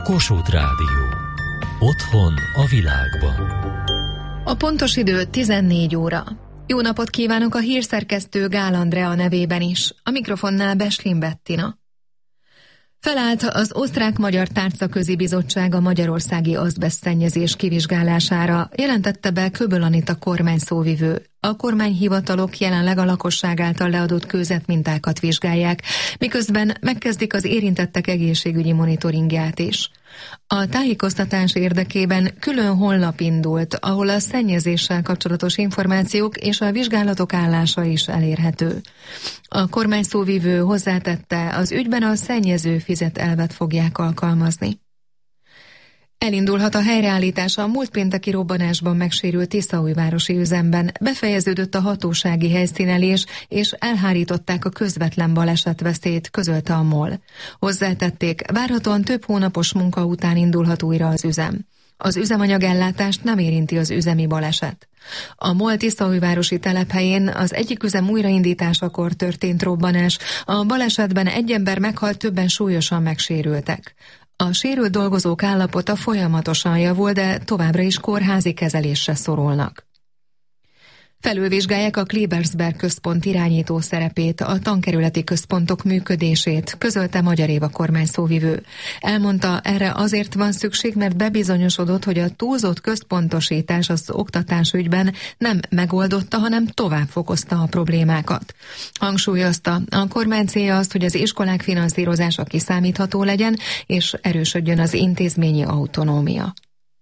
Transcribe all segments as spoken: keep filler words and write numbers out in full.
Kossuth Rádió. Otthon a világban. A pontos idő tizennégy óra. Jó napot kívánok a hírszerkesztő Gál Andrea nevében is. A mikrofonnál Beslin Bettina. Felállt az Osztrák-Magyar Tárcaközi Bizottság a magyarországi azbesztszennyezés kivizsgálására, jelentette be Köböl Anita kormányszóvivő. A kormányhivatalok jelenleg a lakosság által leadott kőzetmintákat vizsgálják, miközben megkezdik az érintettek egészségügyi monitoringját is. A tájékoztatás érdekében külön honlap indult, ahol a szennyezéssel kapcsolatos információk és a vizsgálatok állása is elérhető. A kormányszóvivő hozzátette, az ügyben a szennyező fizet elvet fogják alkalmazni. Elindulhat a helyreállítása a múlt pénteki robbanásban megsérült Tiszaújvárosi üzemben. Befejeződött a hatósági helyszínelés, és elhárították a közvetlen balesetveszélyt, közölte a MOL. Hozzátették, várhatóan több hónapos munka után indulhat újra az üzem. Az üzemanyagellátást nem érinti az üzemi baleset. A MOL Tiszaújvárosi telephelyén az egyik üzem újraindításakor történt robbanás. A balesetben egy ember meghalt, többen súlyosan megsérültek. A sérült dolgozók állapota folyamatosan javul, de továbbra is kórházi kezelésre szorulnak. Felülvizsgálják a Klebersberg központ irányító szerepét, a tankerületi központok működését, közölte Magyar Éva kormányszóvivő. Elmondta, erre azért van szükség, mert bebizonyosodott, hogy a túlzott központosítás az oktatás ügyben nem megoldotta, hanem tovább fokozta a problémákat. Hangsúlyozta, a kormány célja az, hogy az iskolák finanszírozása kiszámítható legyen, és erősödjön az intézményi autonómia.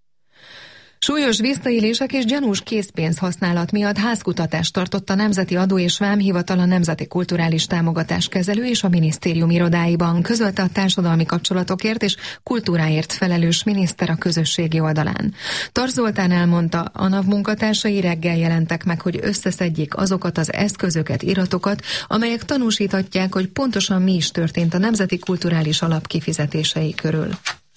Súlyos visszaélések és gyanús készpénz használat miatt házkutatást tartott a Nemzeti Adó és Vámhivatal, a Nemzeti Kulturális Támogatás Kezelő és a minisztérium irodáiban, közölte a társadalmi kapcsolatokért és kultúráért felelős miniszter a közösségi oldalán. Tarz Zoltán elmondta, a NAV munkatársai reggel jelentek meg, hogy összeszedjék azokat az eszközöket, iratokat, amelyek tanúsíthatják, hogy pontosan mi is történt a Nemzeti Kulturális Alap kifizetései körül.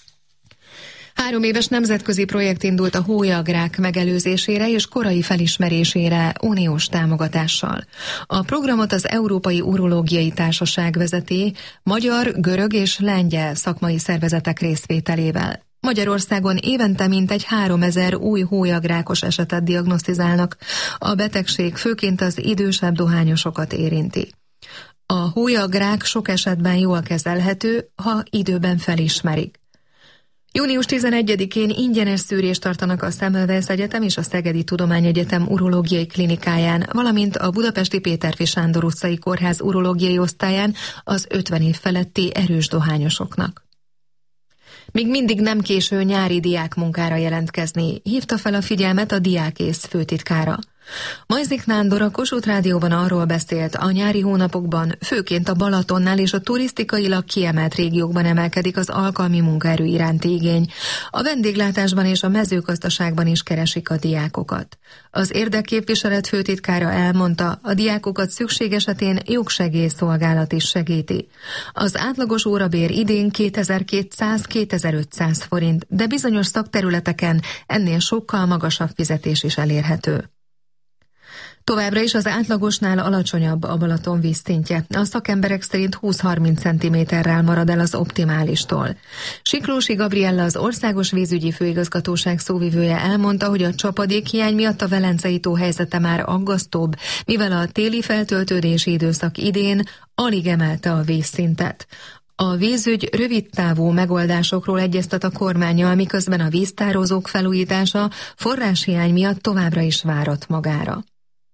Három éves nemzetközi projekt indult a hólyagrák megelőzésére és korai felismerésére uniós támogatással. A programot az Európai Urológiai Társaság vezeti, magyar, görög és lengyel szakmai szervezetek részvételével. Magyarországon évente mintegy háromezer új hólyagrákos esetet diagnosztizálnak. A betegség főként az idősebb dohányosokat érinti. A hólyagrák sok esetben jól kezelhető, ha időben felismerik. június tizenegyedikén ingyenes szűrést tartanak a Semmelweis Egyetem és a Szegedi Tudományegyetem urológiai klinikáján, valamint a budapesti Péterfi Sándor utcai kórház urológiai osztályán az ötven év feletti erős dohányosoknak. Még mindig nem késő nyári diákmunkára jelentkezni, hívta fel a figyelmet a Diákész főtitkára. Majzik Nándor a Kossuth Rádióban arról beszélt, a nyári hónapokban főként a Balatonnál és a turisztikailag kiemelt régiókban emelkedik az alkalmi munkaerő iránti igény. A vendéglátásban és a mezőgazdaságban is keresik a diákokat. Az érdekképviselet főtitkára elmondta, a diákokat szükség esetén jogsegélyszolgálat is segíti. Az átlagos órabér idén kétezer-kétszáz-kétezer-ötszáz forint, de bizonyos szakterületeken ennél sokkal magasabb fizetés is elérhető. Továbbra is az átlagosnál alacsonyabb a Balaton vízszintje. A szakemberek szerint húsz-harminc centiméterrel marad el az optimálistól. Siklósi Gabriella, az Országos Vízügyi Főigazgatóság szóvivője elmondta, hogy a csapadékhiány miatt a Velencei tó helyzete már aggasztóbb, mivel a téli feltöltődési időszak idén alig emelte a vízszintet. A vízügy rövidtávú megoldásokról egyeztet a kormánnyal, miközben a víztározók felújítása forráshiány miatt továbbra is várat magára.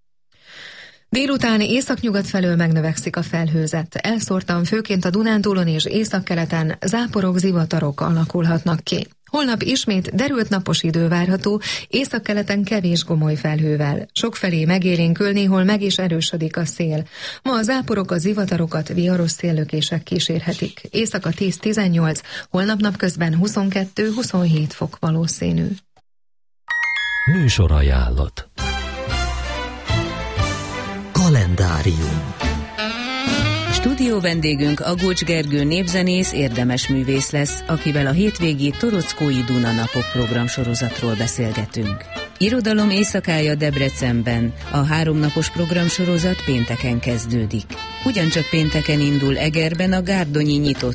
Délután északnyugat felől megnövekszik a felhőzet. Elszórtan főként a Dunántúlon és északkeleten záporok, zivatarok alakulhatnak ki. Holnap ismét derült napos idő várható, északkeleten kevés gomoly felhővel. Sokfelé megélénkül, néhol meg is erősödik a szél. Ma a záporok, a zivatarokat viharos széllökések kísérhetik. Éjszaka tíz-tizennyolc, holnap napközben huszonkettő-huszonhét fok valószínű. Műsorajánlat. Kalendárium. Stúdió vendégünk Agócs Gergő népzenész, érdemes művész lesz, akivel a hétvégi Torockói Duna napok programsorozatról beszélgetünk. Irodalom éjszakája Debrecenben. A háromnapos programsorozat pénteken kezdődik. Ugyancsak pénteken indul Egerben a Gárdonyi nyitott